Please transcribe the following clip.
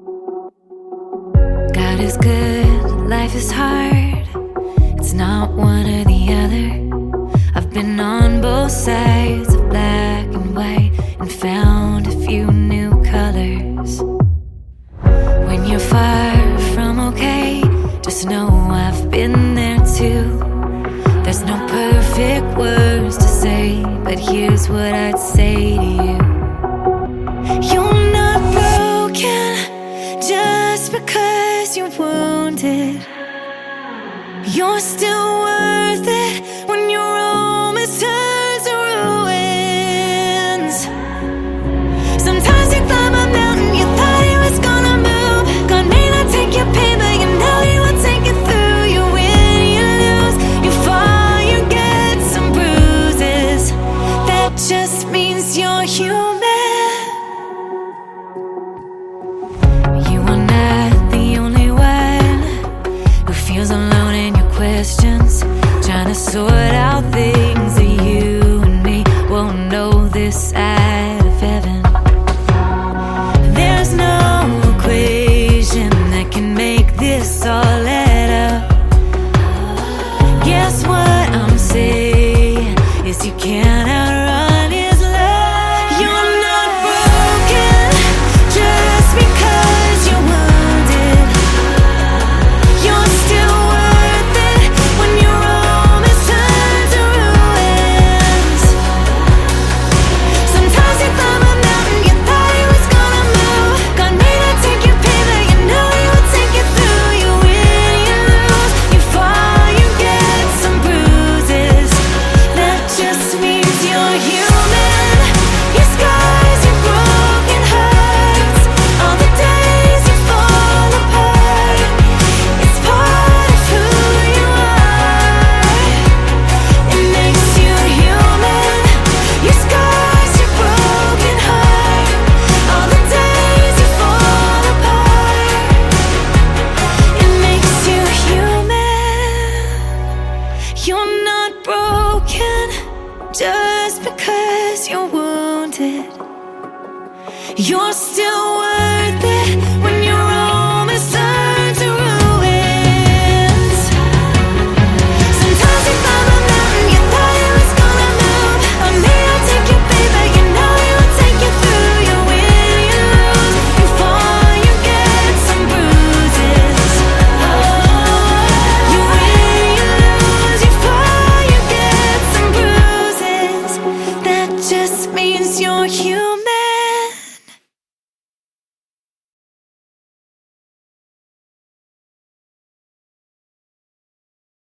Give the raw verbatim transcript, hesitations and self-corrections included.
God is good, life is hard. It's not one or the other. I've been on both sides of black and white and found a few new colors. When you're far from okay, just know I've been there too. There's no perfect words to say, but here's what I'd say to you. You're not broken just because you're wounded. You're still worth it when your home is turned to ruins. Sometimes you climb a mountain you thought it was gonna move. God may not take your pain, but you know He will take it through. You win, you lose, you fall, you get some bruises. That just means you're human. You are not the only one who feels alone in your questions, trying to sort out things